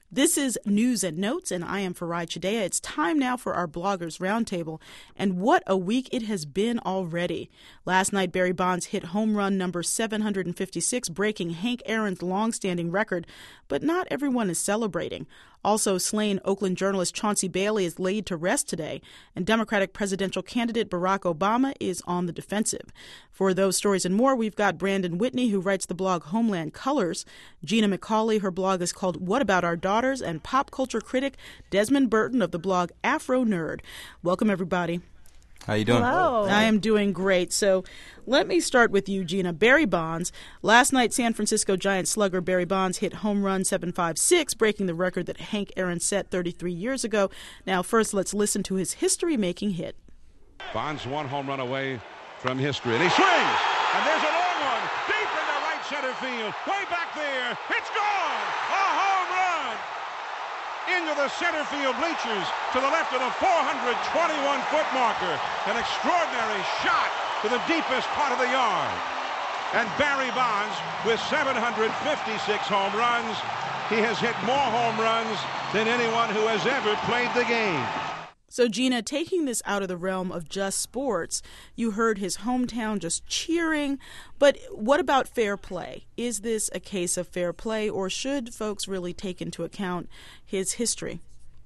This is News and Notes, and I am Farai Chideya. It's time now for our Bloggers Roundtable, and what a week it has been already. Last night, Barry Bonds hit home run number 756, breaking Hank Aaron's long-standing record, but not everyone is celebrating. Also slain Oakland journalist Chauncey Bailey is laid to rest today, and Democratic presidential candidate Barack Obama is on the defensive. For those stories and more, we've got Brandon Whitney, who writes the blog Homeland Colors, Gina McCauley, her blog is called What About Our Daughters, and pop culture critic Desmond Burton of the blog Afro Nerd. Welcome, everybody. How you doing? Hello. I am doing great. So let me start with you, Gina. Barry Bonds. Last night, San Francisco Giants slugger Barry Bonds hit home run 756, breaking the record that Hank Aaron set 33 years ago. Now, first, let's listen to his history-making hit. Bonds one home run away from history, and he swings, and there's a long one, deep in the right center field, way back there. It's gone! A home run! Into the center field bleachers to the left of the 421-foot marker. An extraordinary shot to the deepest part of the yard. And Barry Bonds, with 756 home runs, he has hit more home runs than anyone who has ever played the game. So, Gina, taking this out of the realm of just sports, you heard his hometown just cheering. But what about fair play? Is this a case of fair play, or should folks really take into account his history?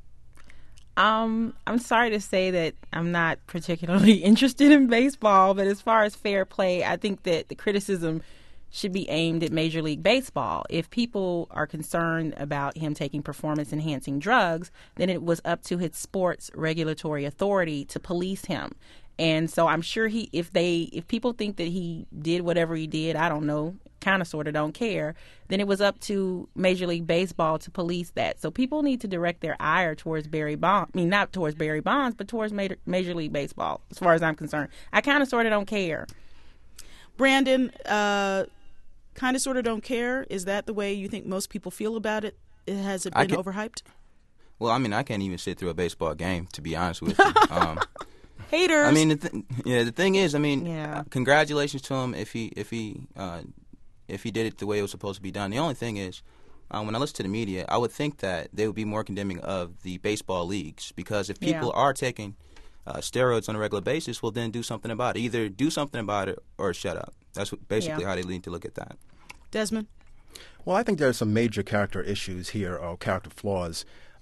I'm sorry to say that I'm not particularly interested in baseball, but as far as fair play, I think that the criticism should be aimed at Major League Baseball. If people are concerned about him taking performance-enhancing drugs, then it was up to his sports regulatory authority to police him. And so I'm sure if people think that he did whatever he did, I don't know, kind of sort of don't care, then it was up to Major League Baseball to police that. So people need to direct their ire towards Barry Bonds. I mean, not towards Barry Bonds, but towards Major League Baseball, as far as I'm concerned. I kind of sort of don't care. Brandon, kind of sort of don't care. Is that the way you think most people feel about it? Has it been overhyped? Well, I mean, I can't even sit through a baseball game, to be honest with you. Haters. I mean, the thing is, I mean, congratulations to him if he did it the way it was supposed to be done. The only thing is, when I listen to the media, I would think that they would be more condemning of the baseball leagues, because if people are taking steroids on a regular basis, well, then do something about it. Either do something about it or shut up. That's basically how they need to look at that. Desmond? Well, I think there are some major character issues here, or character flaws.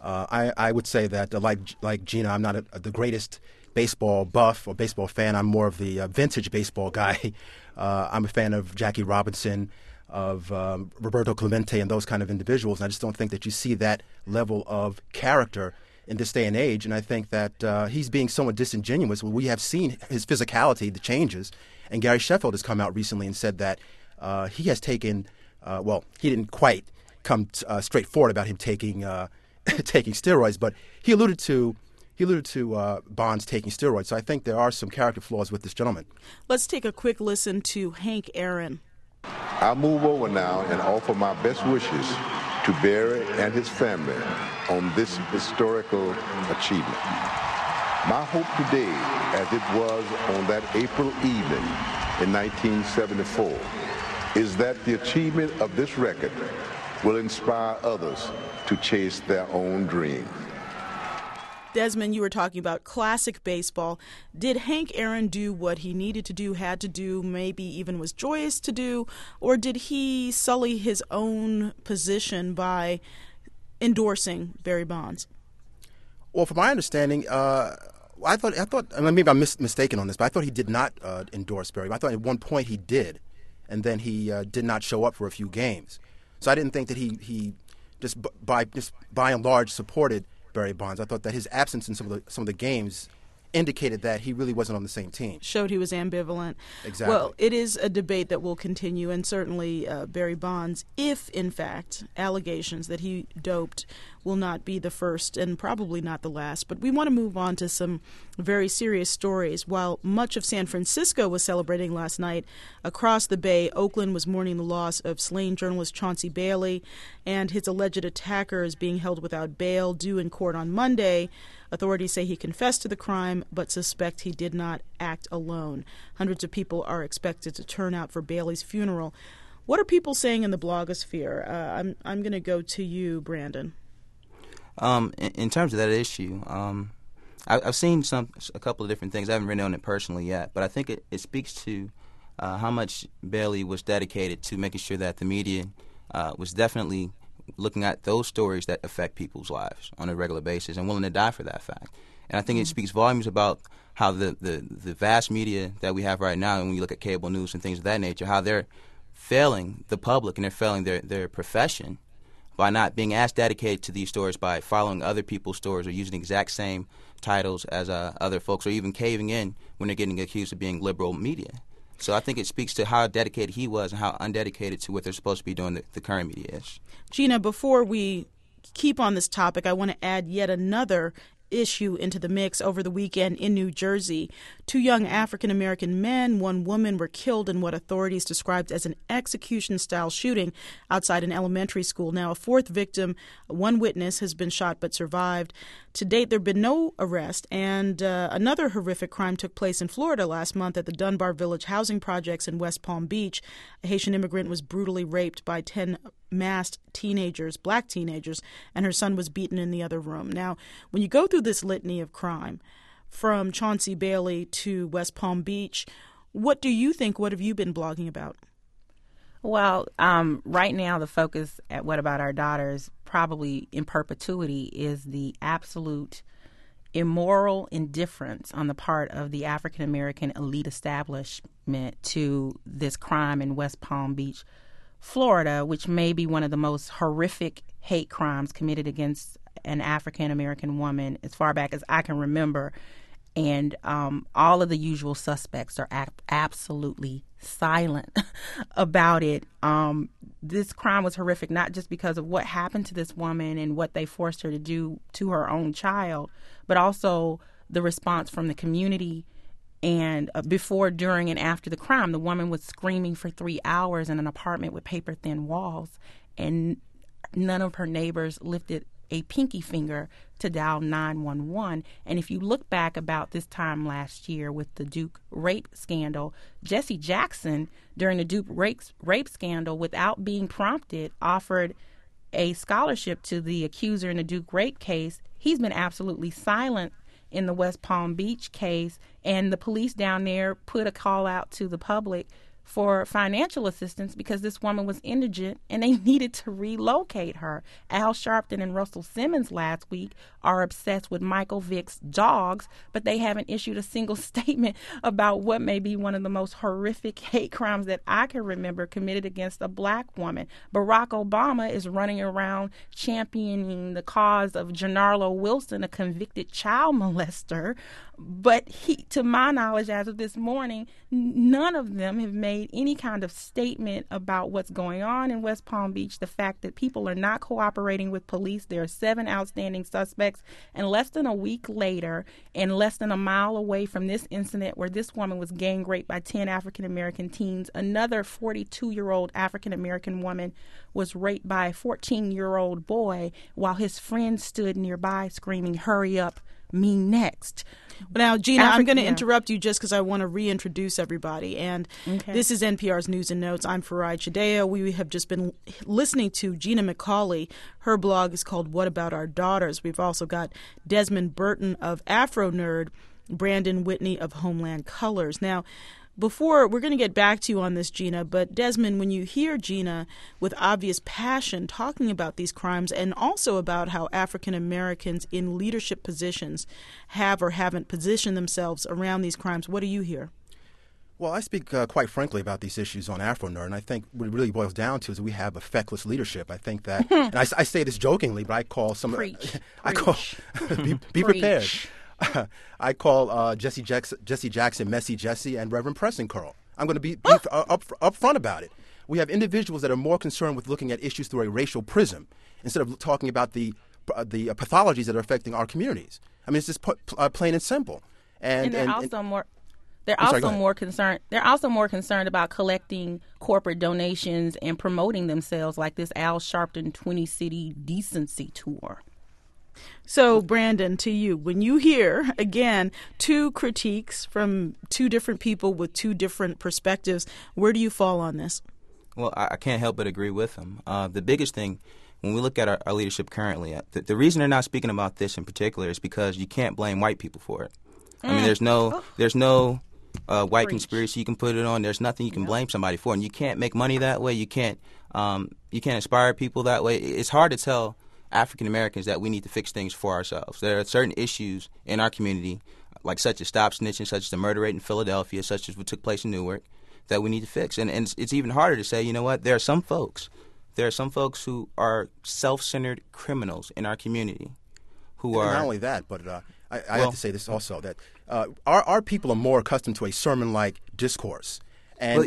I would say that, like Gina, I'm not the greatest baseball buff or baseball fan. I'm more of the vintage baseball guy. I'm a fan of Jackie Robinson, of Roberto Clemente, and those kind of individuals. And I just don't think that you see that level of character in this day and age. And I think that he's being somewhat disingenuous. We have seen his physicality, the changes. And Gary Sheffield has come out recently and said that he has taken, he didn't quite come straight forward about him taking taking steroids, but he alluded to Bonds taking steroids. So I think there are some character flaws with this gentleman. Let's take a quick listen to Hank Aaron. I move over now and offer my best wishes to Barry and his family on this historical achievement. My hope today, as it was on that April evening in 1974, is that the achievement of this record will inspire others to chase their own dreams. Desmond, you were talking about classic baseball. Did Hank Aaron do what he needed to do, had to do, maybe even was joyous to do, or did he sully his own position by endorsing Barry Bonds? Well, from my understanding, I thought, maybe I'm mistaken on this, but I thought he did not endorse Barry. I thought at one point he did, and then he did not show up for a few games. So I didn't think that he just by and large supported Barry Bonds. I thought that his absence in some of the games indicated that he really wasn't on the same team. Showed he was ambivalent. Exactly. Well, it is a debate that will continue, and certainly Barry Bonds, if in fact allegations that he doped, will not be the first and probably not the last. But we want to move on to some very serious stories. While much of San Francisco was celebrating last night, across the Bay, Oakland was mourning the loss of slain journalist Chauncey Bailey, and his alleged attacker is being held without bail, due in court on Monday. Authorities say he confessed to the crime, but suspect he did not act alone. Hundreds of people are expected to turn out for Bailey's funeral. What are people saying in the blogosphere? I'm going to go to you, Brandon. In terms of that issue, I've seen a couple of different things. I haven't written on it personally yet, but I think it speaks to how much Bailey was dedicated to making sure that the media was definitely looking at those stories that affect people's lives on a regular basis and willing to die for that fact. And I think it speaks volumes about how the vast media that we have right now, and when you look at cable news and things of that nature, how they're failing the public and they're failing their profession by not being as dedicated to these stories, by following other people's stories or using the exact same titles as other folks, or even caving in when they're getting accused of being liberal media. So I think it speaks to how dedicated he was and how undedicated to what they're supposed to be doing the current media is. Gina, before we keep on this topic, I want to add yet another issue into the mix. Over the weekend in New Jersey, 2 young African-American men, 1 woman were killed in what authorities described as an execution-style shooting outside an elementary school. Now, a 4th victim, 1 witness, has been shot but survived. To date, there have been no arrest, and another horrific crime took place in Florida last month at the Dunbar Village housing projects in West Palm Beach. A Haitian immigrant was brutally raped by 10 masked teenagers, black teenagers, and her son was beaten in the other room. Now, when you go through this litany of crime, from Chauncey Bailey to West Palm Beach, what do you think? What have you been blogging about? Well, right now the focus at What About Our Daughters, probably in perpetuity, is the absolute immoral indifference on the part of the African-American elite establishment to this crime in West Palm Beach, Florida, which may be one of the most horrific hate crimes committed against an African-American woman as far back as I can remember. And all of the usual suspects are absolutely silent about it. This crime was horrific, not just because of what happened to this woman and what they forced her to do to her own child, but also the response from the community. And before, during, and after the crime, the woman was screaming for 3 hours in an apartment with paper-thin walls, and none of her neighbors lifted a pinky finger to dial 911. And if you look back about this time last year with the Duke rape scandal, Jesse Jackson, during the Duke rape scandal, without being prompted, offered a scholarship to the accuser in the Duke rape case. He's been absolutely silent in the West Palm Beach case, and the police down there put a call out to the public for financial assistance because this woman was indigent and they needed to relocate her. Al Sharpton and Russell Simmons last week are obsessed with Michael Vick's dogs, but they haven't issued a single statement about what may be one of the most horrific hate crimes that I can remember committed against a black woman. Barack Obama is running around championing the cause of Gennaro Wilson, a convicted child molester, but to my knowledge, as of this morning, none of them have made any kind of statement about what's going on in West Palm Beach, the fact that people are not cooperating with police. There are 7 outstanding suspects, and less than a week later, and less than a mile away from this incident where this woman was gang raped by 10 African-American teens, another 42-year-old African-American woman was raped by a 14-year-old boy while his friends stood nearby screaming, "Hurry up, me next." Now, Gina, I'm going to interrupt you just because I want to reintroduce everybody. And This is NPR's News and Notes. I'm Farai Chideya. We have just been listening to Gina McCauley. Her blog is called What About Our Daughters. We've also got Desmond Burton of Afro Nerd, Brandon Whitney of Homeland Colors. Now, we're going to get back to you on this, Gina, but Desmond, when you hear Gina with obvious passion talking about these crimes and also about how African Americans in leadership positions have or haven't positioned themselves around these crimes, what do you hear? Well, I speak quite frankly about these issues on Afro Nerd, and I think what it really boils down to is we have a feckless leadership. I think that, and I say this jokingly, but I call some, be prepared. I call Jesse Jackson Messy Jesse and Reverend Preston Curl. I'm going to be up front about it. We have individuals that are more concerned with looking at issues through a racial prism instead of talking about the pathologies that are affecting our communities. I mean, it's just plain and simple. And they're also more. They're also more concerned. They're also more concerned about collecting corporate donations and promoting themselves, like this Al Sharpton 20-city decency tour. So, Brandon, to you, when you hear, again, 2 critiques from 2 different people with 2 different perspectives, where do you fall on this? Well, I can't help but agree with them. The biggest thing when we look at our leadership currently, the reason they're not speaking about this in particular is because you can't blame white people for it. I mean, there's no white conspiracy you can put it on. There's nothing you can blame somebody for, and you can't make money that way. You can't inspire people that way. It's hard to tell African Americans that we need to fix things for ourselves. There are certain issues in our community, like such as stop snitching, such as the murder rate in Philadelphia, such as what took place in Newark, that we need to fix. And it's even harder to say, you know what, there are some folks who are self-centered criminals in our community who are... Not only that, but I have to say this also, that our people are more accustomed to a sermon-like discourse. And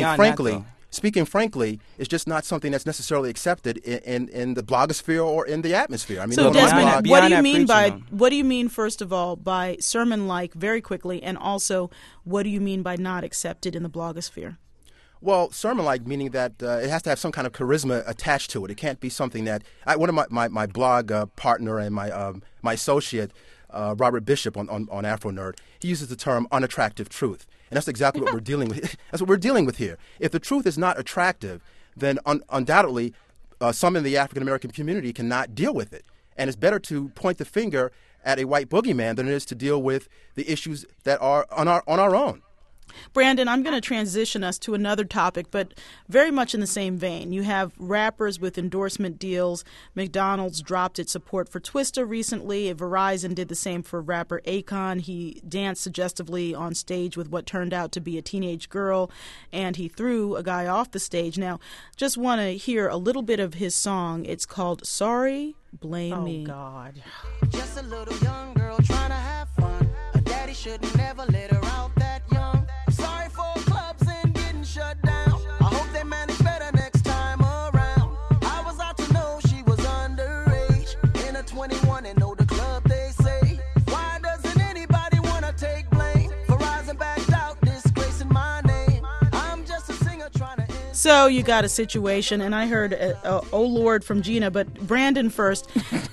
speaking frankly, it's just not something that's necessarily accepted in the blogosphere or in the atmosphere. I mean, so Desmond, what do you mean first of all by sermon-like, very quickly, and also what do you mean by not accepted in the blogosphere? Well, sermon-like meaning that it has to have some kind of charisma attached to it. It can't be something that one of my blog partner and my associate Robert Bishop on Afro Nerd, he uses the term unattractive truth. And that's exactly what we're dealing with. That's what we're dealing with here. If the truth is not attractive, then undoubtedly some in the African American community cannot deal with it. And it's better to point the finger at a white boogeyman than it is to deal with the issues that are on our own. Brandon, I'm going to transition us to another topic, but very much in the same vein. You have rappers with endorsement deals. McDonald's dropped its support for Twista recently. Verizon did the same for rapper Akon. He danced suggestively on stage with what turned out to be a teenage girl, and he threw a guy off the stage. Now, just want to hear a little bit of his song. It's called Sorry, Blame Me. Oh, God. Just a little young girl trying to have fun. Her daddy should never let her out that young. Sorry for clubs and getting shut down. I hope they manage better next time around. I was out to know she was underage. In a 21 and know the club they say. Why doesn't anybody want to take blame for rising back out, disgracing my name? I'm just a singer trying to... So you got a situation, and I heard "Oh Lord" from Gina, but Brandon first.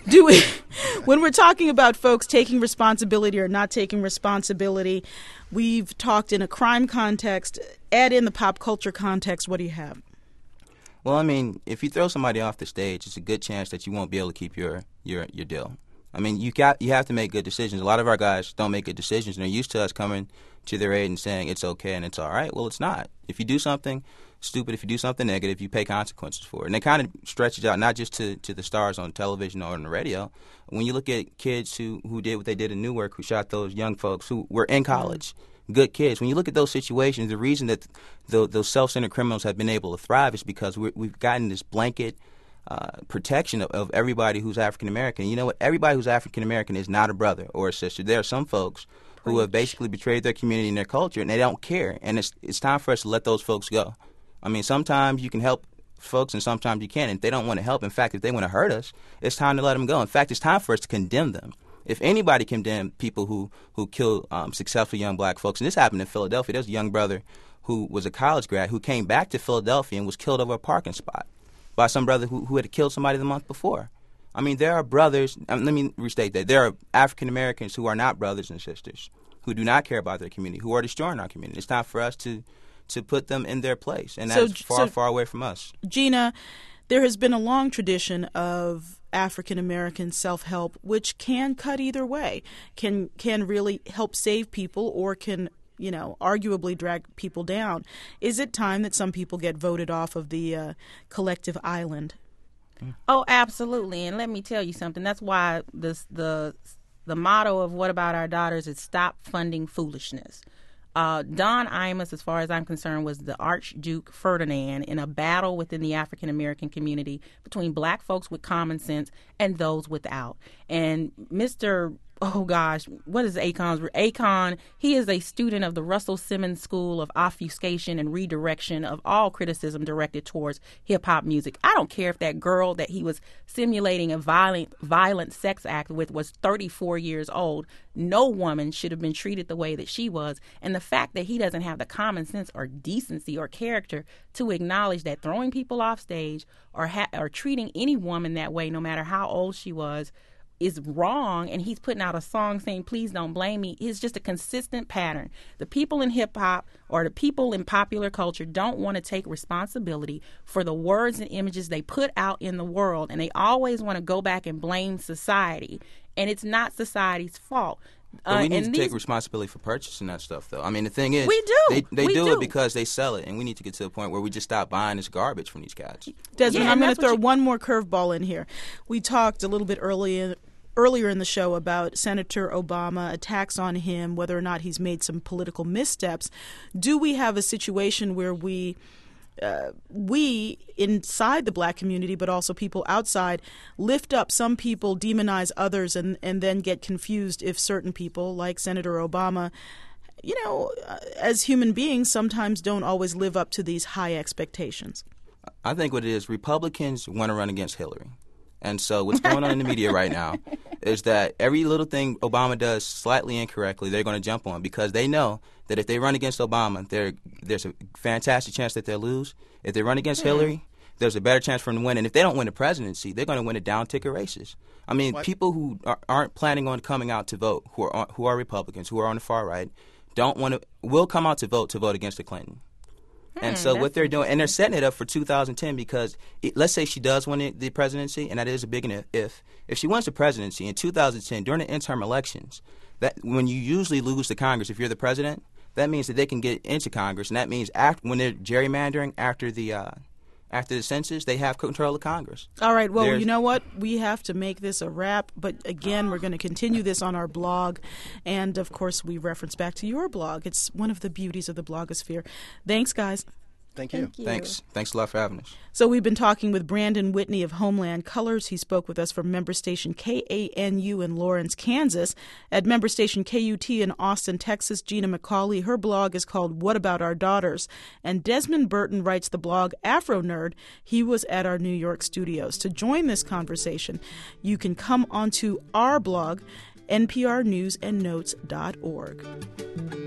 When we're talking about folks taking responsibility or not taking responsibility, we've talked in a crime context. Add in the pop culture context. What do you have? Well, I mean, if you throw somebody off the stage, it's a good chance that you won't be able to keep your deal. I mean, you have to make good decisions. A lot of our guys don't make good decisions, and they're used to us coming to their aid and saying it's okay and it's all right. Well, it's not. If you do something stupid, if you do something negative, you pay consequences for it. And it kind of stretches out not just to the stars on television or on the radio. When you look at kids who did what they did in Newark, who shot those young folks who were in college, good kids, when you look at those situations, the reason that those self-centered criminals have been able to thrive is because we've gotten this blanket protection of everybody who's African-American. You know what? Everybody who's African-American is not a brother or a sister. There are some folks who have basically betrayed their community and their culture, and they don't care. And it's time for us to let those folks go. I mean, sometimes you can help folks and sometimes you can't. And if they don't want to help, in fact, if they want to hurt us, it's time to let them go. In fact, it's time for us to condemn them. If anybody condemned people who kill successful young black folks, and this happened in Philadelphia, there's a young brother who was a college grad who came back to Philadelphia and was killed over a parking spot by some brother who had killed somebody the month before. I mean, there are brothers, let me restate that, there are African Americans who are not brothers and sisters, who do not care about their community, who are destroying our community. It's time for us to put them in their place, and that's far away from us. Gina, there has been a long tradition of African American self-help, which can cut either way, can really help save people or can, arguably drag people down. Is it time that some people get voted off of the collective island? Oh, absolutely. And let me tell you something. That's why the motto of What About Our Daughters is stop funding foolishness. Don Imus, as far as I'm concerned, was the Archduke Ferdinand in a battle within the African American community between black folks with common sense and those without. And what is Akon, he is a student of the Russell Simmons School of Obfuscation and Redirection of all criticism directed towards hip-hop music. I don't care if that girl that he was simulating a violent sex act with was 34 years old. No woman should have been treated the way that she was. And the fact that he doesn't have the common sense or decency or character to acknowledge that throwing people off stage or treating any woman that way, no matter how old she was, is wrong, and he's putting out a song saying, please don't blame me, it's just a consistent pattern. The people in hip-hop or the people in popular culture don't want to take responsibility for the words and images they put out in the world, and they always want to go back and blame society, and it's not society's fault. But we need to take responsibility for purchasing that stuff, though. I mean, the thing is, we do. They do it because they sell it, and we need to get to the point where we just stop buying this garbage from these cats. Desmond, I'm going to throw one more curveball in here. We talked a little bit earlier in the show about Senator Obama, attacks on him, whether or not he's made some political missteps. Do we have a situation where we inside the black community, but also people outside, lift up some people, demonize others, and then get confused if certain people, like Senator Obama, as human beings, sometimes don't always live up to these high expectations? I think what it is, Republicans want to run against Hillary. And so what's going on in the media right now is that every little thing Obama does slightly incorrectly, they're going to jump on, because they know that if they run against Obama, there's a fantastic chance that they'll lose. If they run against Hillary, there's a better chance for them to win. And if they don't win the presidency, they're going to win the down-ticket races. I mean, people who aren't planning on coming out to vote, who are Republicans, who are on the far right, will come out to vote against the Clinton. And so what they're doing, and they're setting it up for 2010 because let's say she does win the presidency, and that is a big if she wins the presidency in 2010 during the interim elections, that when you usually lose to Congress if you're the president, that means that they can get into Congress, and that means when they're gerrymandering after the census, they have control of Congress. All right. Well, you know what? We have to make this a wrap. But again, we're going to continue this on our blog. And, of course, we reference back to your blog. It's one of the beauties of the blogosphere. Thanks, guys. Thank you. Thanks a lot for having us. So we've been talking with Brandon Whitney of Homeland Colors. He spoke with us from member station KANU in Lawrence, Kansas. At member station KUT in Austin, Texas, Gina McCauley, her blog is called What About Our Daughters? And Desmond Burton writes the blog Afro Nerd. He was at our New York studios. To join this conversation, you can come onto our blog, nprnewsandnotes.org.